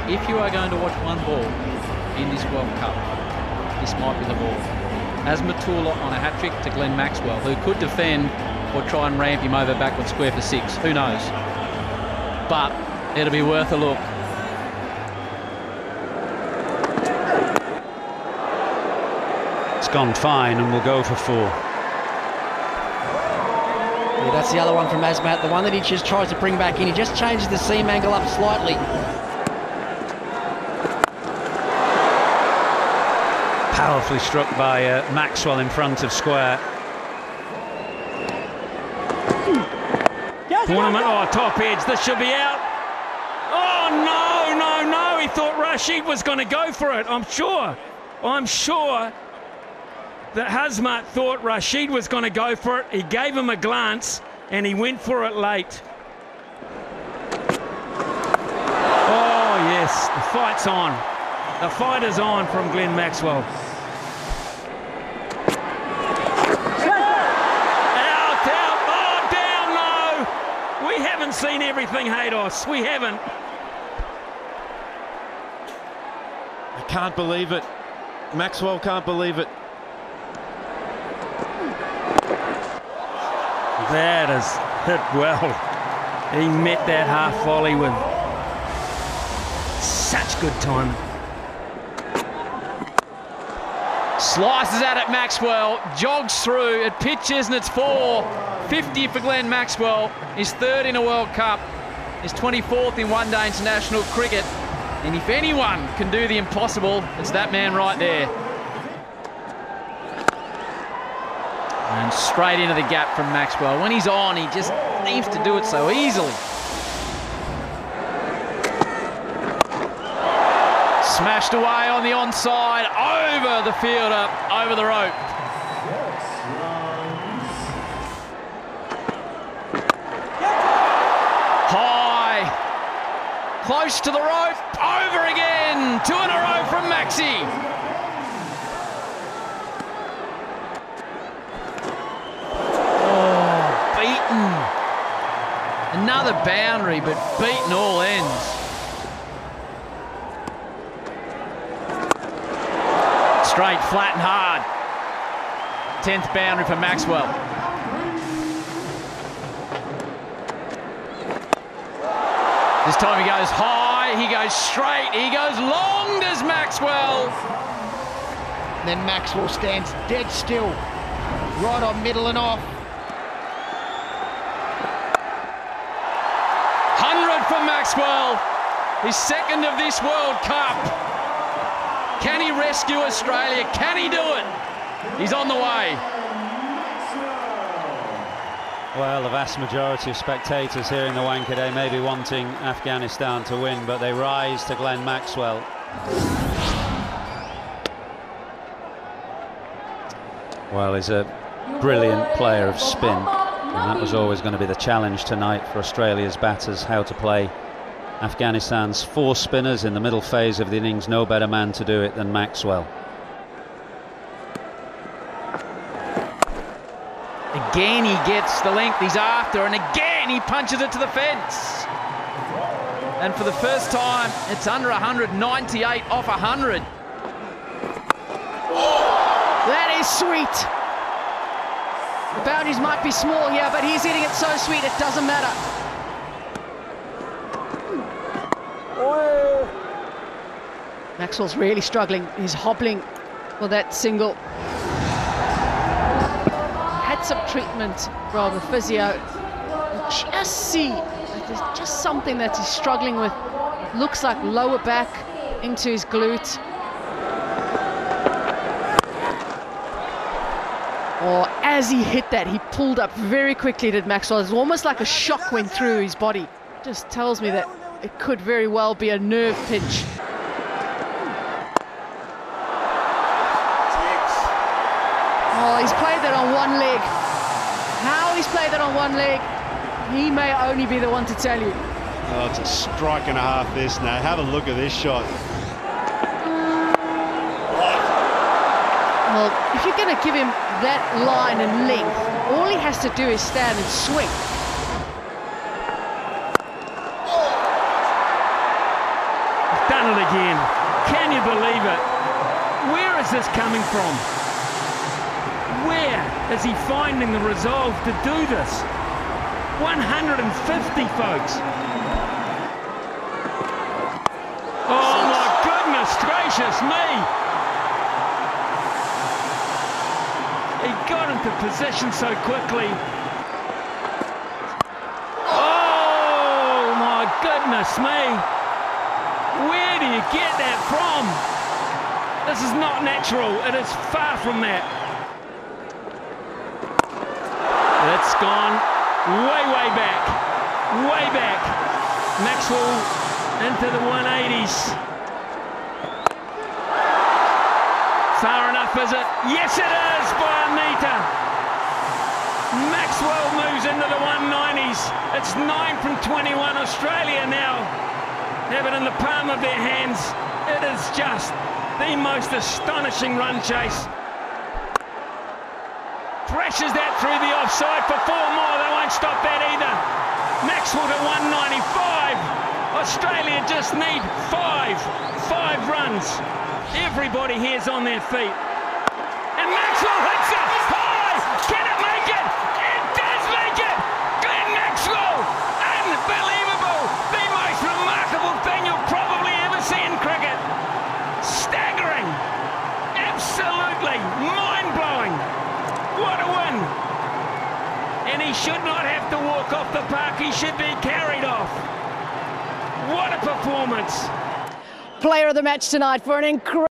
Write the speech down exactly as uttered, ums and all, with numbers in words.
if you are going to watch one ball in this World Cup, this might be the ball. Asmatullah on a hat-trick to Glenn Maxwell, who could defend or try and ramp him over backward square for six. Who knows? But it'll be worth a look. It's gone fine and will go for four. Yeah, that's the other one from Asmat, the one that he just tries to bring back in. He just changes the seam angle up slightly. Powerfully struck by uh, Maxwell in front of square. Tournament, oh, top edge, this should be out. Oh, no, no, no, he thought Rashid was going to go for it, I'm sure. I'm sure that Hazmat thought Rashid was going to go for it. He gave him a glance and he went for it late. Oh, yes, the fight's on. The fight is on from Glenn Maxwell. Out, out, oh, down, no. We haven't seen everything, Haydos. We haven't. I can't believe it. Maxwell can't believe it. That is hit well. He met that half volley with such good timing. Slices at it, Maxwell, jogs through, it pitches and it's four. fifty for Glenn Maxwell, his third in a World Cup, his twenty-fourth in one-day international cricket. And if anyone can do the impossible, it's that man right there. And straight into the gap from Maxwell. When he's on, he just seems to do it so easily. Smashed away on the onside, over the fielder, over the rope. High, close to the rope, over again. Two in a row from Maxi. Oh, beaten. Another boundary, but beaten all ends. Straight, flat and hard. tenth boundary for Maxwell. This time he goes high, he goes straight, he goes long, does Maxwell. Then Maxwell stands dead still, right on middle and off. one hundred for Maxwell, his second of this World Cup. Can he rescue Australia? Can he do it? He's on the way. Well, the vast majority of spectators here in the Wankhede may be wanting Afghanistan to win, but they rise to Glenn Maxwell. Well, he's a brilliant player of spin, and that was always going to be the challenge tonight for Australia's batters, how to play Afghanistan's four spinners in the middle phase of the innings. No better man to do it than Maxwell. Again he gets the length he's after, and again he punches it to the fence. And for the first time, it's under one hundred, ninety-eight off one hundred. That is sweet. The boundaries might be small here, but he's hitting it so sweet it doesn't matter. Maxwell's really struggling. He's hobbling for that single. Had some treatment from the physio. You just see that there's just something that he's struggling with. Looks like lower back into his glute. Or as he hit that, he pulled up very quickly, did Maxwell. It's almost like a shock went through his body. Just tells me that it could very well be a nerve pinch. Oh, he's played that on one leg. How he's played that on one leg, he may only be the one to tell you. Oh, it's a strike and a half this now. Have a look at this shot. Well, if you're going to give him that line and length, all he has to do is stand and swing. Done it again. Can you believe it? Where is this coming from? Where is he finding the resolve to do this? one hundred fifty, folks. Oh my goodness gracious me! He got into position so quickly. Oh my goodness me! Where do you get that from? This is not natural. It is far from that. It's gone way, way back. Way back. Maxwell into the one eighties. Far enough, is it? Yes, it is by a metre. Maxwell moves into the one nineties. It's nine from twenty-one. Australia now have it in the palm of their hands. It is just the most astonishing run chase. Thrashes that through the offside for four more. They won't stop that either. Maxwell to one ninety-five. Australia just need five. Five runs. Everybody here's on their feet. And Maxwell hits it high. Can it make it? It does make it. Glenn Maxwell. Unbelievable. The most remarkable thing you'll probably ever see in cricket. Staggering. Absolutely mind-blowing. What a win. And he should not have to walk off the park. He should be carried off. What a performance. Player of the match tonight for an incredible